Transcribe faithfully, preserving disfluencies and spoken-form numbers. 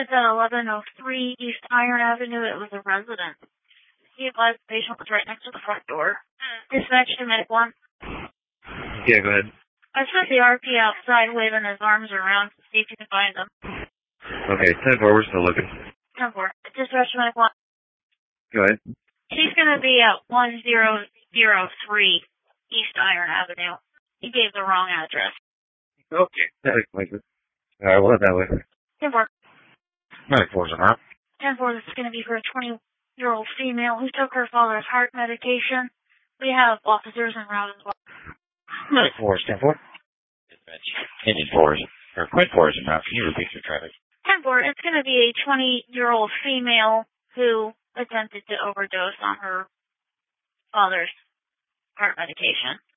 It's at eleven oh three East Iron Avenue. It was a resident. He advised the patient was right next to the front door. Dispatch to Medic one. Yeah, go ahead. I sent the R P outside waving his arms around to see if you can find him. Okay, ten four, we're still looking. ten four. Dispatch to Medic one. Go ahead. He's going to be at one zero zero three East Iron Avenue. He gave the wrong address. Okay. That explains it. Alright, we'll head that way. ten four. Medic four's on out. ten four, this is going to be for a twenty-year-old female who took her father's heart medication. We have officers en route as well. Medic four is ten four. Dispatch. Engine four is, or Quint four is in route. Can you repeat your traffic? ten four, it's going to be a twenty-year-old female who attempted to overdose on her father's heart medication.